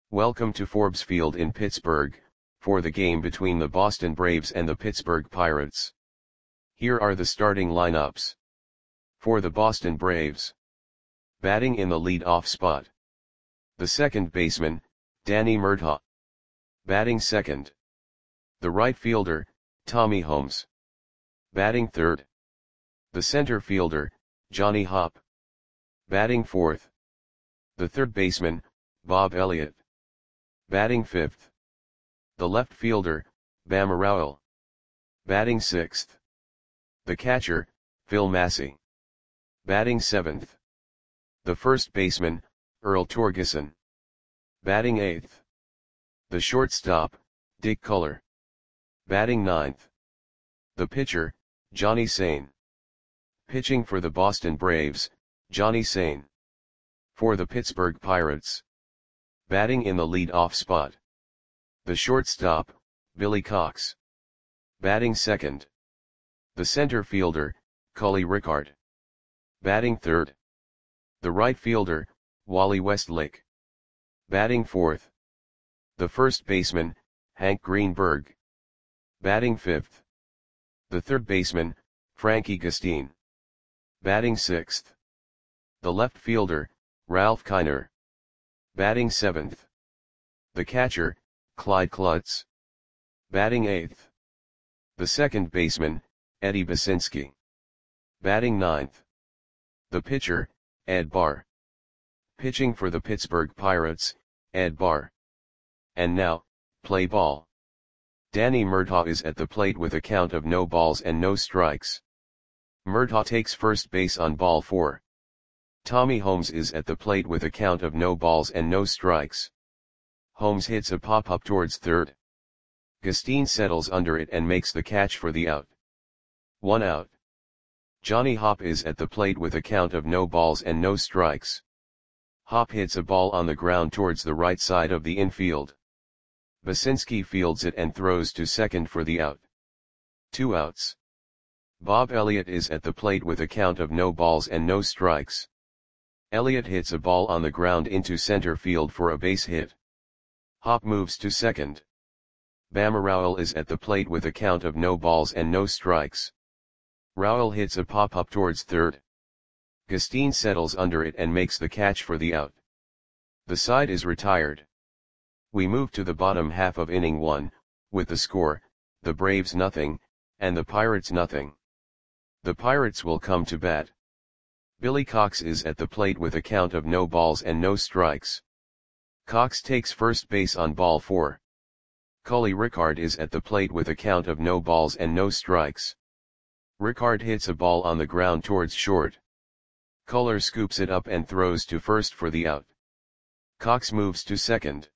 Welcome to Forbes Field in Pittsburgh, for the game between the Boston Braves and the Pittsburgh Pirates. Here are the starting lineups. For the Boston Braves. Batting in the lead-off spot. The second baseman, Danny Murtaugh. Batting second. The right fielder, Tommy Holmes. Batting third. The center fielder, Johnny Hopp. Batting fourth. The third baseman, Bob Elliott. Batting fifth. The left fielder, Bama Rowell. Batting sixth. The catcher, Phil Massey. Batting seventh. The first baseman, Earl Torgeson. Batting eighth. The shortstop, Dick Culler. Batting ninth. The pitcher, Johnny Sain. Pitching for the Boston Braves, Johnny Sain. For the Pittsburgh Pirates. Batting in the lead-off spot. The shortstop, Billy Cox. Batting second. The center fielder, Cully Rickard. Batting third. The right fielder, Wally Westlake. Batting fourth. The first baseman, Hank Greenberg. Batting fifth. The third baseman, Frankie Gustine. Batting sixth. The left fielder, Ralph Kiner. Batting seventh. The catcher, Clyde Klutz. Batting eighth. The second baseman, Eddie Basinski. Batting ninth. The pitcher, Ed Barr. Pitching for the Pittsburgh Pirates, Ed Barr. And now, play ball. Danny Murtaugh is at the plate with a count of no balls and no strikes. Murtaugh takes first base on ball 4. Tommy Holmes is at the plate with a count of no balls and no strikes. Holmes hits a pop-up towards third. Gustine settles under it and makes the catch for the out. 1 out. Johnny Hopp is at the plate with a count of no balls and no strikes. Hopp hits a ball on the ground towards the right side of the infield. Basinski fields it and throws to second for the out. 2 outs. Bob Elliott is at the plate with a count of no balls and no strikes. Elliott hits a ball on the ground into center field for a base hit. Hopp moves to second. Bama Rowell is at the plate with a count of no balls and no strikes. Rowell hits a pop-up towards third. Gustine settles under it and makes the catch for the out. The side is retired. We move to the bottom half of inning 1, with the score, the Braves nothing, and the Pirates nothing. The Pirates will come to bat. Billy Cox is at the plate with a count of no balls and no strikes. Cox takes first base on ball 4. Cully Rickard is at the plate with a count of no balls and no strikes. Rickard hits a ball on the ground towards short. Culler scoops it up and throws to first for the out. Cox moves to second.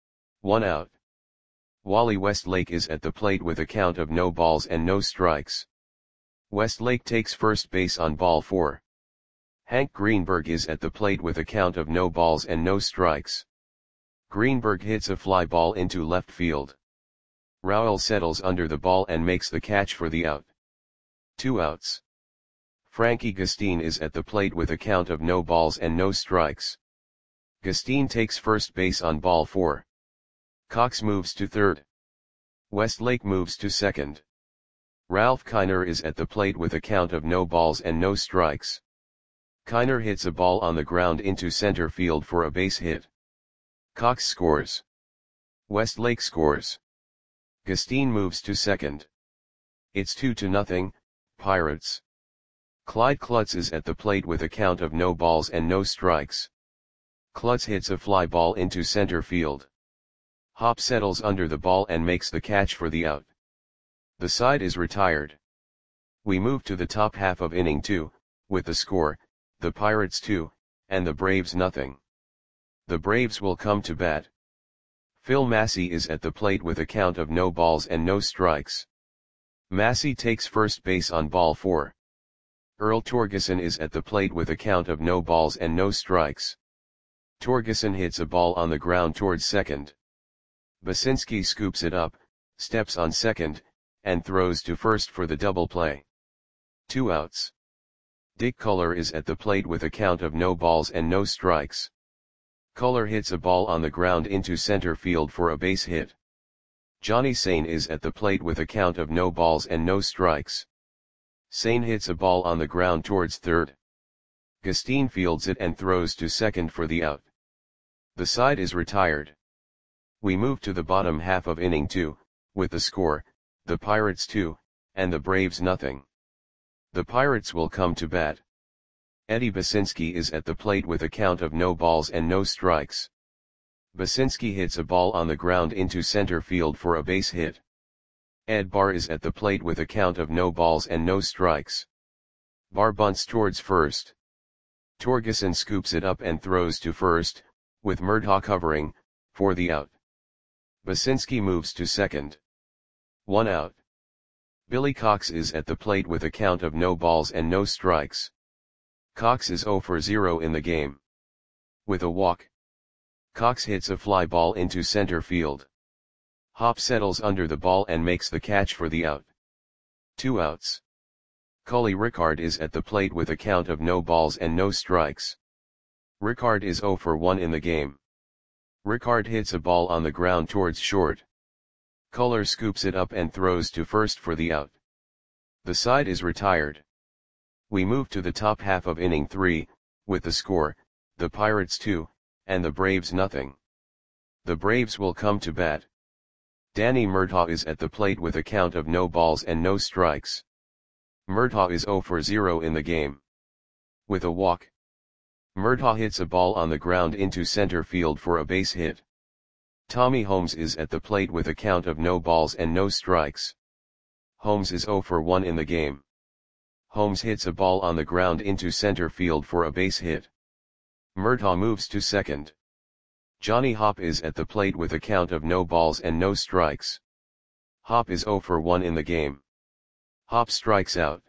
1 out. Wally Westlake is at the plate with a count of no balls and no strikes. Westlake takes first base on ball 4. Hank Greenberg is at the plate with a count of no balls and no strikes. Greenberg hits a fly ball into left field. Rowell settles under the ball and makes the catch for the out. 2 outs. Frankie Gustine is at the plate with a count of no balls and no strikes. Gustine takes first base on ball 4. Cox moves to third. Westlake moves to second. Ralph Kiner is at the plate with a count of no balls and no strikes. Kiner hits a ball on the ground into center field for a base hit. Cox scores. Westlake scores. Gustine moves to second. It's 2-0, Pirates. Clyde Klutz is at the plate with a count of no balls and no strikes. Klutz hits a fly ball into center field. Hopp settles under the ball and makes the catch for the out. The side is retired. We move to the top half of inning 2, with the score, the Pirates 2, and the Braves nothing. The Braves will come to bat. Phil Massey is at the plate with a count of no balls and no strikes. Massey takes first base on ball 4. Earl Torgeson is at the plate with a count of no balls and no strikes. Torgeson hits a ball on the ground towards second. Basinski scoops it up, steps on second, and throws to first for the double play. 2 outs. Dick Culler is at the plate with a count of no balls and no strikes. Kohler hits a ball on the ground into center field for a base hit. Johnny Sain is at the plate with a count of no balls and no strikes. Sain hits a ball on the ground towards third. Gustin fields it and throws to second for the out. The side is retired. We move to the bottom half of inning 2, with the score, the Pirates 2, and the Braves nothing. The Pirates will come to bat. Eddie Basinski is at the plate with a count of no balls and no strikes. Basinski hits a ball on the ground into center field for a base hit. Ed Barr is at the plate with a count of no balls and no strikes. Barr bunts towards first. Torgeson scoops it up and throws to first, with Murtaugh covering, for the out. Basinski moves to second. 1 out. Billy Cox is at the plate with a count of no balls and no strikes. Cox is 0 for 0 in the game. With a walk, Cox hits a fly ball into center field. Hop settles under the ball and makes the catch for the out. 2 outs. Cully Ricard is at the plate with a count of no balls and no strikes. Ricard is 0 for 1 in the game. Ricard hits a ball on the ground towards short. Culler scoops it up and throws to first for the out. The side is retired. We move to the top half of inning 3, with the score, the Pirates 2, and the Braves nothing. The Braves will come to bat. Danny Murtaugh is at the plate with a count of no balls and no strikes. Murtaugh is 0 for 0 in the game. With a walk, Murtaugh hits a ball on the ground into center field for a base hit. Tommy Holmes is at the plate with a count of no balls and no strikes. Holmes is 0 for 1 in the game. Holmes hits a ball on the ground into center field for a base hit. Murtaugh moves to second. Johnny Hopp is at the plate with a count of no balls and no strikes. Hopp is 0 for 1 in the game. Hopp strikes out.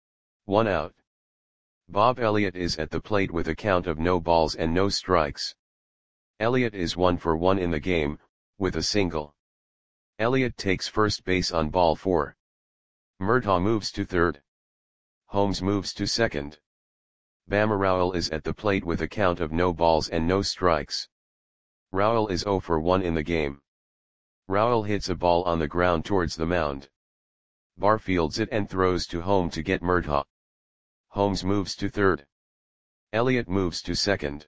1 out. Bob Elliott is at the plate with a count of no balls and no strikes. Elliott is 1 for 1 in the game, with a single. Elliott takes first base on ball 4. Murtaugh moves to third. Holmes moves to second. Bama Rowell is at the plate with a count of no balls and no strikes. Rowell is 0 for 1 in the game. Rowell hits a ball on the ground towards the mound. Barr fields it and throws to home to get Murtaugh. Holmes moves to third. Elliott moves to second.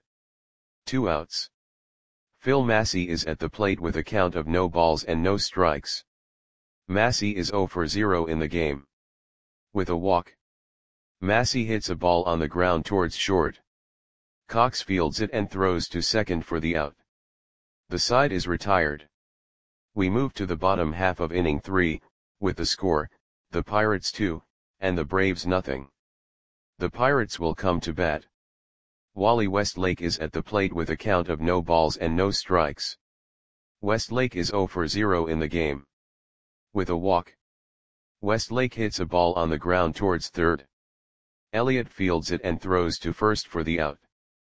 2 outs. Phil Massey is at the plate with a count of no balls and no strikes. Massey is 0 for 0 in the game. With a walk, Massey hits a ball on the ground towards short. Cox fields it and throws to second for the out. The side is retired. We move to the bottom half of inning 3, with the score, the Pirates 2, and the Braves nothing. The Pirates will come to bat. Wally Westlake is at the plate with a count of no balls and no strikes. Westlake is 0 for 0 in the game. With a walk, Westlake hits a ball on the ground towards third. Elliott fields it and throws to first for the out.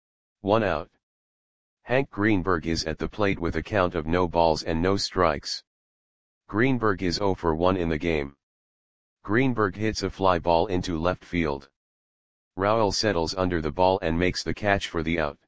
1 out. Hank Greenberg is at the plate with a count of no balls and no strikes. Greenberg is 0 for 1 in the game. Greenberg hits a fly ball into left field. Rowell settles under the ball and makes the catch for the out.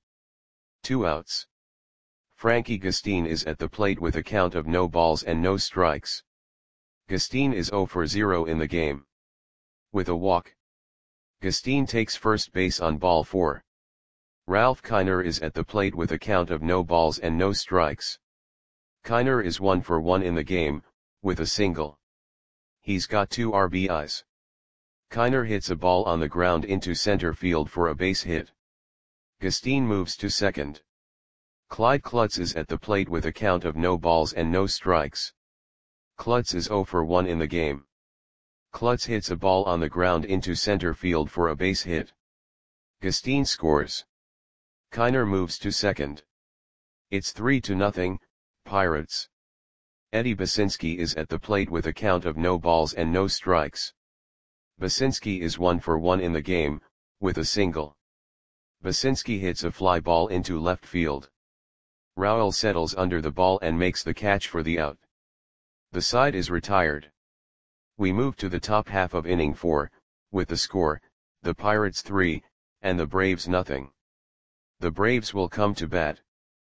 2 outs. Frankie Gustin is at the plate with a count of no balls and no strikes. Gustin is 0 for 0 in the game. With a walk, Gustin takes first base on ball 4. Ralph Kiner is at the plate with a count of no balls and no strikes. Kiner is 1 for 1 in the game, with a single. He's got 2 RBIs. Kiner hits a ball on the ground into center field for a base hit. Gustin moves to second. Clyde Klutz is at the plate with a count of no balls and no strikes. Klutz is 0 for 1 in the game. Klutz hits a ball on the ground into center field for a base hit. Gustin scores. Kiner moves to second. It's 3-0, Pirates. Eddie Basinski is at the plate with a count of no balls and no strikes. Basinski is 1 for 1 in the game, with a single. Basinski hits a fly ball into left field. Rowell settles under the ball and makes the catch for the out. The side is retired. We move to the top half of inning 4, with the score, the Pirates 3, and the Braves nothing. The Braves will come to bat.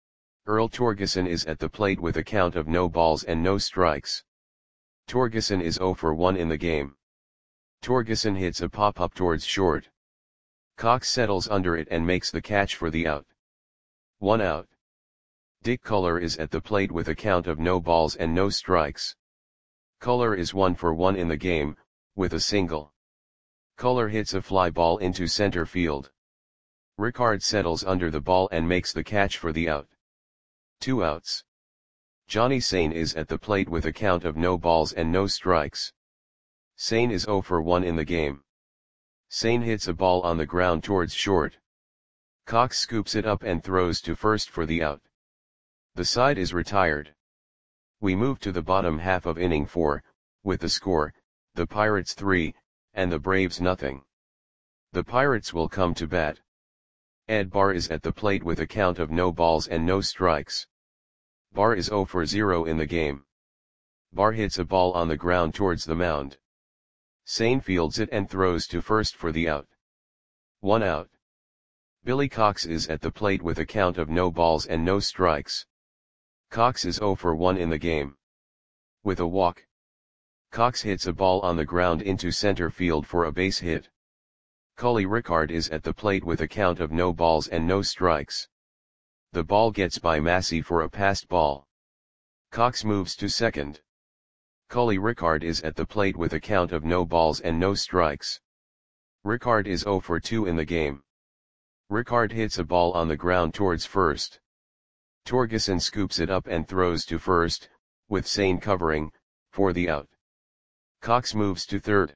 Earl Torgeson is at the plate with a count of no balls and no strikes. Torgeson is 0 for 1 in the game. Torgeson hits a pop-up towards short. Cox settles under it and makes the catch for the out. 1 out. Dick Culler is at the plate with a count of no balls and no strikes. Culler is 1 for 1 in the game, with a single. Culler hits a fly ball into center field. Rickard settles under the ball and makes the catch for the out. 2 outs. Johnny Sain is at the plate with a count of no balls and no strikes. Sain is 0 for 1 in the game. Sain hits a ball on the ground towards short. Cox scoops it up and throws to first for the out. The side is retired. We move to the bottom half of inning 4, with the score, the Pirates 3, and the Braves nothing. The Pirates will come to bat. Ed Barr is at the plate with a count of no balls and no strikes. Barr is 0 for 0 in the game. Barr hits a ball on the ground towards the mound. Sain fields it and throws to first for the out. 1 out. Billy Cox is at the plate with a count of no balls and no strikes. Cox is 0 for 1 in the game. With a walk. Cox hits a ball on the ground into center field for a base hit. Cully Rickard is at the plate with a count of no balls and no strikes. The ball gets by Massey for a passed ball. Cox moves to second. Cully Rickard is at the plate with a count of no balls and no strikes. Rickard is 0 for 2 in the game. Rickard hits a ball on the ground towards first. Torgeson scoops it up and throws to first, with Sain covering, for the out. Cox moves to third.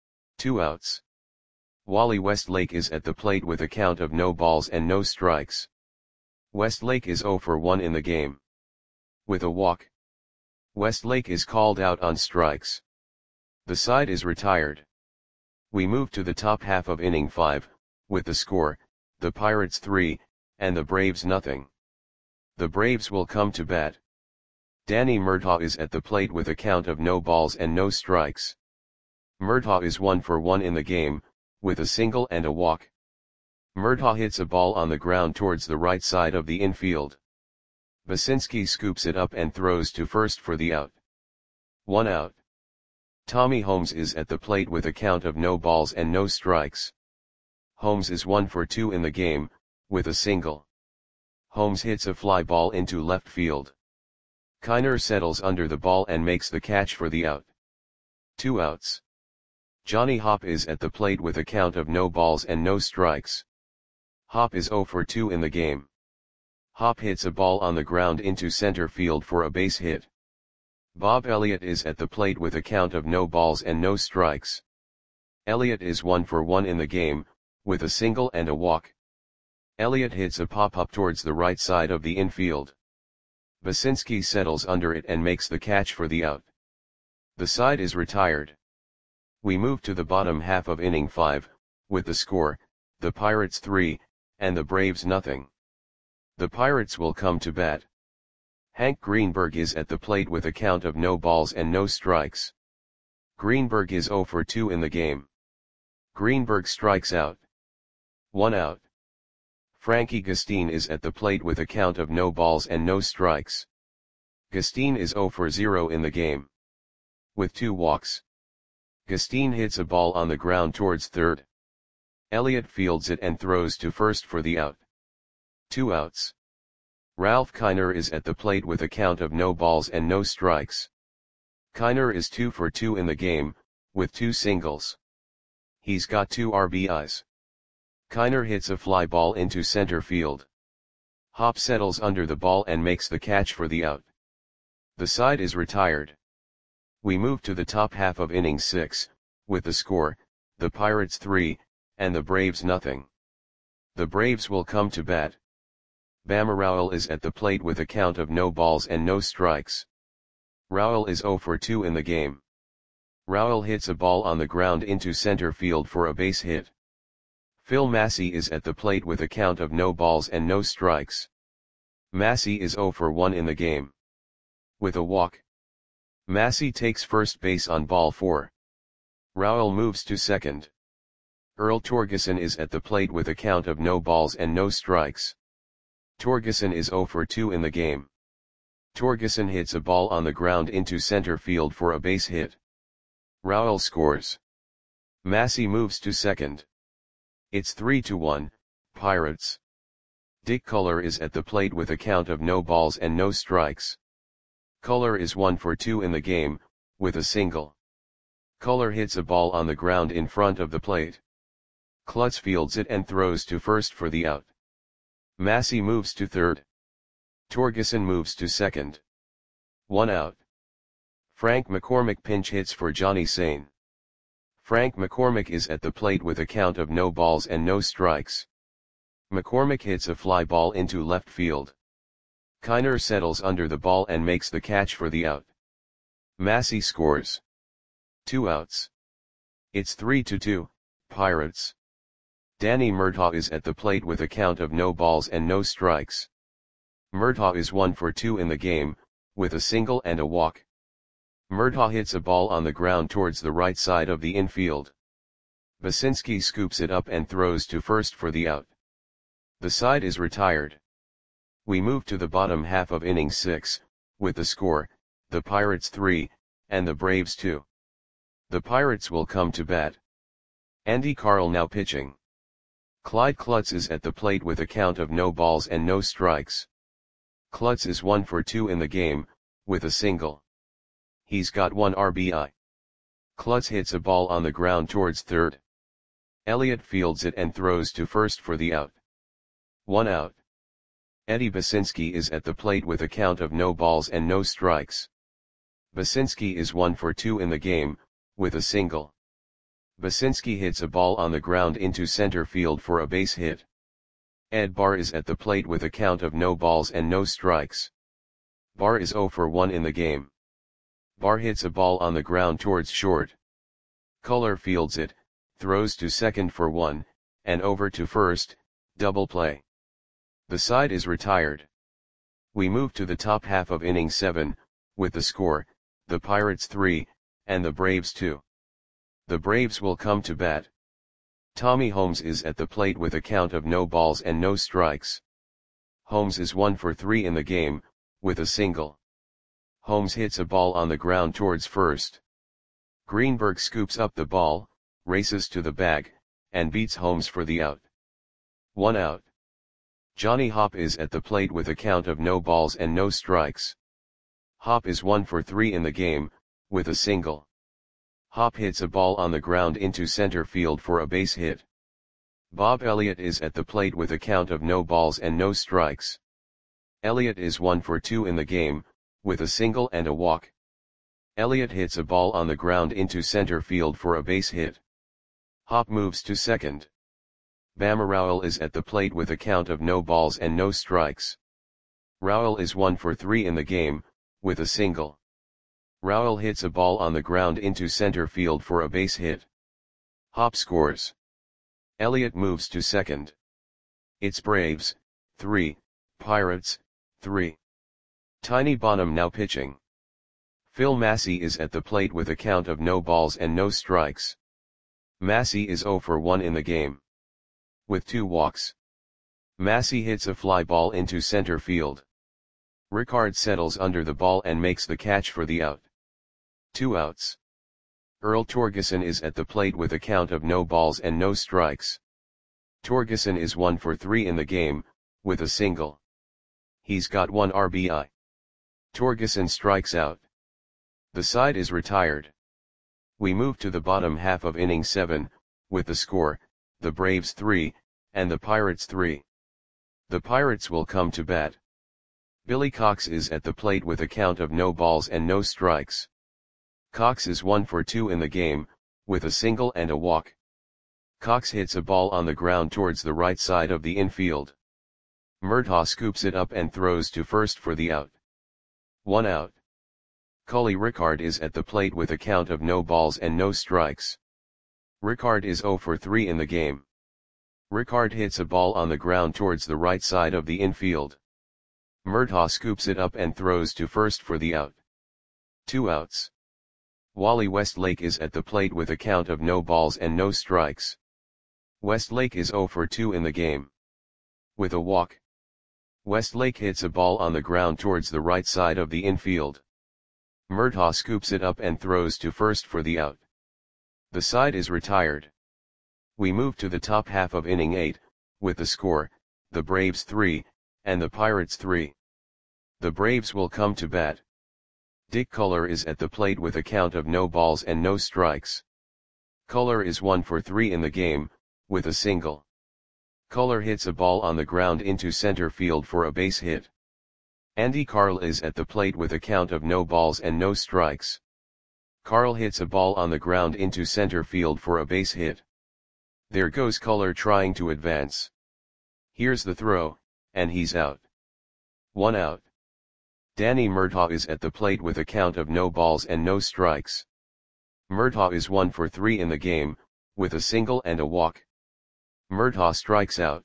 2 outs. Wally Westlake is at the plate with a count of no balls and no strikes. Westlake is 0 for 1 in the game. With a walk. Westlake is called out on strikes. The side is retired. We move to the top half of inning 5, with the score, the Pirates 3, and the Braves nothing. The Braves will come to bat. Danny Murtaugh is at the plate with a count of no balls and no strikes. Murtaugh is 1 for 1 in the game, with a single and a walk. Murtaugh hits a ball on the ground towards the right side of the infield. Basinski scoops it up and throws to first for the out. 1 out. Tommy Holmes is at the plate with a count of no balls and no strikes. Holmes is 1 for 2 in the game, with a single. Holmes hits a fly ball into left field. Kiner settles under the ball and makes the catch for the out. 2 outs. Johnny Hopp is at the plate with a count of no balls and no strikes. Hopp is 0 for 2 in the game. Hopp hits a ball on the ground into center field for a base hit. Bob Elliott is at the plate with a count of no balls and no strikes. Elliott is 1 for 1 in the game, with a single and a walk. Elliott hits a pop-up towards the right side of the infield. Basinski settles under it and makes the catch for the out. The side is retired. We move to the bottom half of inning 5, with the score, the Pirates 3, and the Braves nothing. The Pirates will come to bat. Hank Greenberg is at the plate with a count of no balls and no strikes. Greenberg is 0 for 2 in the game. Greenberg strikes out. 1 out. Frankie Gustine is at the plate with a count of no balls and no strikes. Gustine is 0 for 0 in the game. With 2 walks. Gustine hits a ball on the ground towards third. Elliott fields it and throws to first for the out. 2 outs. Ralph Kiner is at the plate with a count of no balls and no strikes. Kiner is 2 for 2 in the game, with 2 singles. He's got 2 RBIs. Kiner hits a fly ball into center field. Hopp settles under the ball and makes the catch for the out. The side is retired. We move to the top half of inning 6, with the score, the Pirates 3, and the Braves nothing. The Braves will come to bat. Bama Rowell is at the plate with a count of no balls and no strikes. Rowell is 0 for 2 in the game. Rowell hits a ball on the ground into center field for a base hit. Phil Massey is at the plate with a count of no balls and no strikes. Massey is 0 for 1 in the game. With a walk. Massey takes first base on ball 4. Rowell moves to second. Earl Torgeson is at the plate with a count of no balls and no strikes. Torgerson is 0 for 2 in the game. Torgerson hits a ball on the ground into center field for a base hit. Raul scores. Massey moves to second. It's 3-1, Pirates. Dick Culler is at the plate with a count of no balls and no strikes. Culler is 1 for 2 in the game, with a single. Culler hits a ball on the ground in front of the plate. Klutz fields it and throws to first for the out. Massey moves to third. Torgerson moves to second. 1 out. Frank McCormick pinch hits for Johnny Sain. Frank McCormick is at the plate with a count of no balls and no strikes. McCormick hits a fly ball into left field. Kiner settles under the ball and makes the catch for the out. Massey scores. 2 outs. It's 3-2, Pirates. Danny Murtaugh is at the plate with a count of no balls and no strikes. Murtaugh is 1 for 2 in the game, with a single and a walk. Murtaugh hits a ball on the ground towards the right side of the infield. Basinski scoops it up and throws to first for the out. The side is retired. We move to the bottom half of inning 6, with the score, the Pirates 3, and the Braves 2. The Pirates will come to bat. Andy Carl now pitching. Clyde Klutz is at the plate with a count of no balls and no strikes. Klutz is 1 for 2 in the game, with a single. He's got 1 RBI. Klutz hits a ball on the ground towards third. Elliott fields it and throws to first for the out. 1 out. Eddie Basinski is at the plate with a count of no balls and no strikes. Basinski is 1 for 2 in the game, with a single. Basinski hits a ball on the ground into center field for a base hit. Ed Barr is at the plate with a count of no balls and no strikes. Barr is 0 for 1 in the game. Barr hits a ball on the ground towards short. Culler fields it, throws to second for 1, and over to first, double play. The side is retired. We move to the top half of inning 7, with the score, the Pirates 3, and the Braves 2. The Braves will come to bat. Tommy Holmes is at the plate with a count of no balls and no strikes. Holmes is 1 for 3 in the game, with a single. Holmes hits a ball on the ground towards first. Greenberg scoops up the ball, races to the bag, and beats Holmes for the out. 1 out. Johnny Hopp is at the plate with a count of no balls and no strikes. Hopp is 1 for 3 in the game, with a single. Hopp hits a ball on the ground into center field for a base hit. Bob Elliott is at the plate with a count of no balls and no strikes. Elliott is 1 for 2 in the game, with a single and a walk. Elliott hits a ball on the ground into center field for a base hit. Hopp moves to second. Bama Rowell is at the plate with a count of no balls and no strikes. Rowell is 1 for 3 in the game, with a single. Rowell hits a ball on the ground into center field for a base hit. Hopp scores. Elliott moves to second. It's Braves, 3, Pirates, 3. Tiny Bonham now pitching. Phil Massey is at the plate with a count of no balls and no strikes. Massey is 0 for 1 in the game. With 2 walks. Massey hits a fly ball into center field. Rickard settles under the ball and makes the catch for the out. 2 outs. Earl Torgerson is at the plate with a count of no balls and no strikes. Torgerson is 1 for 3 in the game, with a single. He's got 1 RBI. Torgerson strikes out. The side is retired. We move to the bottom half of inning 7, with the score, the Braves 3, and the Pirates 3. The Pirates will come to bat. Billy Cox is at the plate with a count of no balls and no strikes. Cox is 1 for 2 in the game, with a single and a walk. Cox hits a ball on the ground towards the right side of the infield. Murtaugh scoops it up and throws to first for the out. 1 out. Cully Rickard is at the plate with a count of no balls and no strikes. Rickard is 0 for 3 in the game. Rickard hits a ball on the ground towards the right side of the infield. Murtaugh scoops it up and throws to first for the out. 2 outs. Wally Westlake is at the plate with a count of no balls and no strikes. Westlake is 0 for 2 in the game. With a walk. Westlake hits a ball on the ground towards the right side of the infield. Murtaugh scoops it up and throws to first for the out. The side is retired. We move to the top half of inning 8, with the score, the Braves 3, and the Pirates 3. The Braves will come to bat. Dick Culler is at the plate with a count of no balls and no strikes. Culler is 1 for 3 in the game, with a single. Culler hits a ball on the ground into center field for a base hit. Andy Carl is at the plate with a count of no balls and no strikes. Carl hits a ball on the ground into center field for a base hit. There goes Culler trying to advance. Here's the throw, and he's out. 1 out. Danny Murtaugh is at the plate with a count of no balls and no strikes. Murtaugh is 1 for 3 in the game, with a single and a walk. Murtaugh strikes out.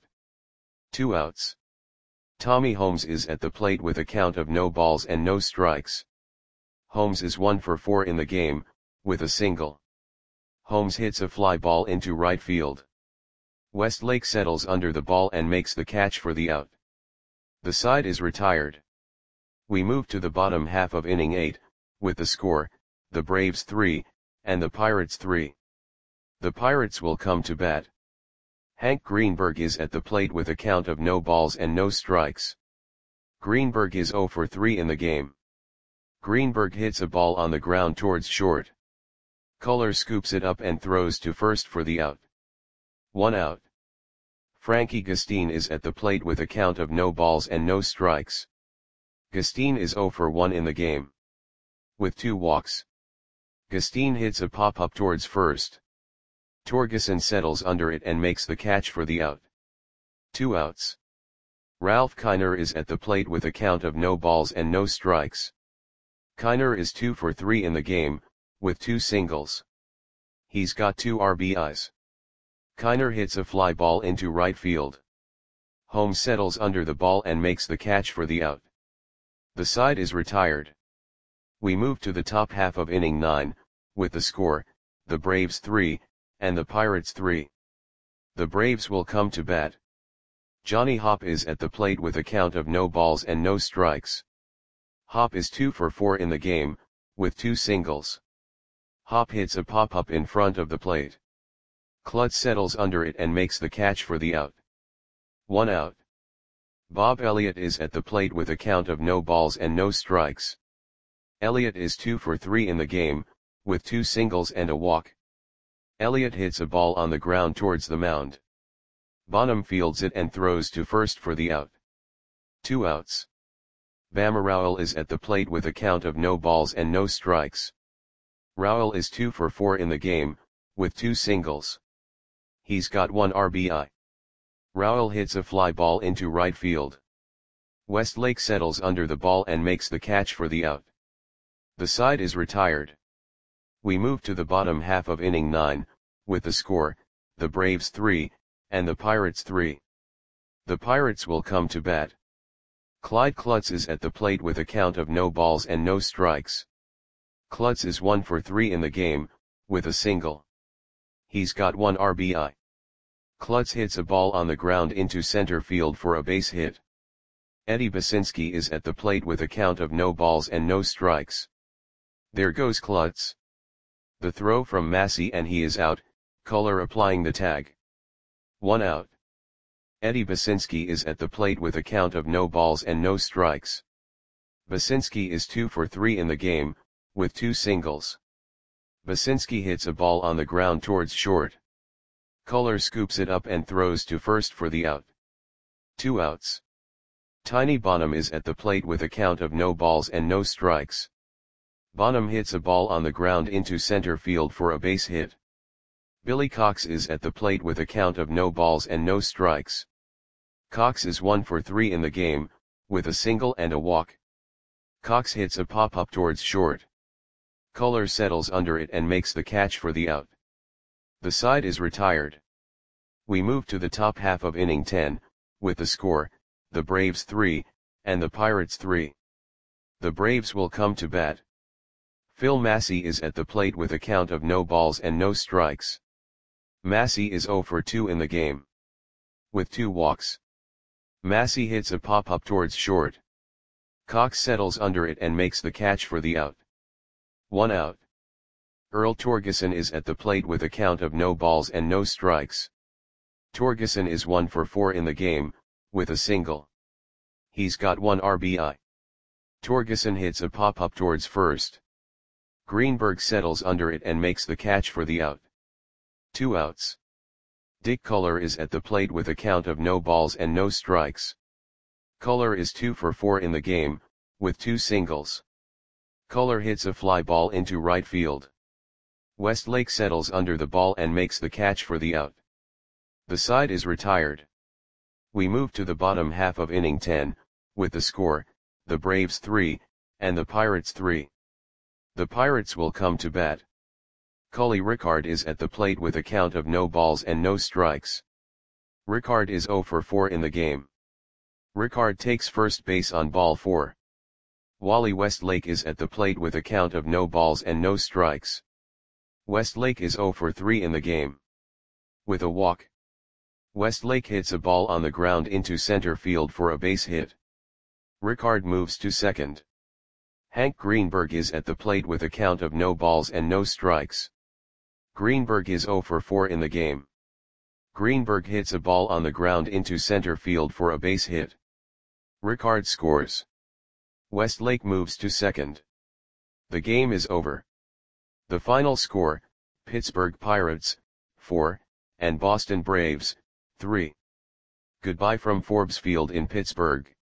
2 outs. Tommy Holmes is at the plate with a count of no balls and no strikes. Holmes is 1 for 4 in the game, with a single. Holmes hits a fly ball into right field. Westlake settles under the ball and makes the catch for the out. The side is retired. We move to the bottom half of inning 8, with the score, the Braves 3, and the Pirates 3. The Pirates will come to bat. Hank Greenberg is at the plate with a count of no balls and no strikes. Greenberg is 0 for 3 in the game. Greenberg hits a ball on the ground towards short. Culler scoops it up and throws to first for the out. 1 out. Frankie Gustine is at the plate with a count of no balls and no strikes. Gustine is 0 for 1 in the game. With 2 walks. Gustine hits a pop-up towards first. Torgeson settles under it and makes the catch for the out. 2 outs. Ralph Kiner is at the plate with a count of no balls and no strikes. Kiner is 2 for 3 in the game, with 2 singles. He's got 2 RBIs. Kiner hits a fly ball into right field. Holmes settles under the ball and makes the catch for the out. The side is retired. We move to the top half of inning 9, with the score, the Braves 3, and the Pirates 3. The Braves will come to bat. Johnny Hopp is at the plate with a count of no balls and no strikes. Hopp is 2 for 4 in the game, with 2 singles. Hopp hits a pop-up in front of the plate. Klutz settles under it and makes the catch for the out. 1 out. Bob Elliott is at the plate with a count of no balls and no strikes. Elliott is 2 for 3 in the game, with 2 singles and a walk. Elliott hits a ball on the ground towards the mound. Bonham fields it and throws to first for the out. 2 outs. Bama Rowell is at the plate with a count of no balls and no strikes. Rowell is 2 for 4 in the game, with 2 singles. He's got 1 RBI. Rowell hits a fly ball into right field. Westlake settles under the ball and makes the catch for the out. The side is retired. We move to the bottom half of inning 9, with the score, the Braves 3, and the Pirates 3. The Pirates will come to bat. Clyde Klutz is at the plate with a count of no balls and no strikes. Klutz is 1 for 3 in the game, with a single. He's got 1 RBI. Klutz hits a ball on the ground into center field for a base hit. Eddie Basinski is at the plate with a count of no balls and no strikes. There goes Klutz. The throw from Massey and he is out, Culler applying the tag. 1 out. Eddie Basinski is at the plate with a count of no balls and no strikes. Basinski is 2 for 3 in the game, with 2 singles. Basinski hits a ball on the ground towards short. Culler scoops it up and throws to first for the out. 2 outs. Tiny Bonham is at the plate with a count of no balls and no strikes. Bonham hits a ball on the ground into center field for a base hit. Billy Cox is at the plate with a count of no balls and no strikes. Cox is 1 for 3 in the game, with a single and a walk. Cox hits a pop-up towards short. Culler settles under it and makes the catch for the out. The side is retired. We move to the top half of inning 10, with the score, the Braves 3, and the Pirates 3. The Braves will come to bat. Phil Massey is at the plate with a count of no balls and no strikes. Massey is 0 for 2 in the game. With 2 walks. Massey hits a pop-up towards short. Cox settles under it and makes the catch for the out. 1 out. Earl Torgeson is at the plate with a count of no balls and no strikes. Torgeson is 1 for 4 in the game, with a single. He's got 1 RBI. Torgeson hits a pop-up towards first. Greenberg settles under it and makes the catch for the out. 2 outs. Dick Culler is at the plate with a count of no balls and no strikes. Culler is 2 for 4 in the game, with 2 singles. Culler hits a fly ball into right field. Westlake settles under the ball and makes the catch for the out. The side is retired. We move to the bottom half of inning 10, with the score, the Braves 3, and the Pirates 3. The Pirates will come to bat. Cully Rickard is at the plate with a count of no balls and no strikes. Rickard is 0 for 4 in the game. Rickard takes first base on ball 4. Wally Westlake is at the plate with a count of no balls and no strikes. Westlake is 0 for 3 in the game. With a walk, Westlake hits a ball on the ground into center field for a base hit. Rickard moves to second. Hank Greenberg is at the plate with a count of no balls and no strikes. Greenberg is 0 for 4 in the game. Greenberg hits a ball on the ground into center field for a base hit. Rickard scores. Westlake moves to second. The game is over. The final score, Pittsburgh Pirates, 4, and Boston Braves, 3. Goodbye from Forbes Field in Pittsburgh.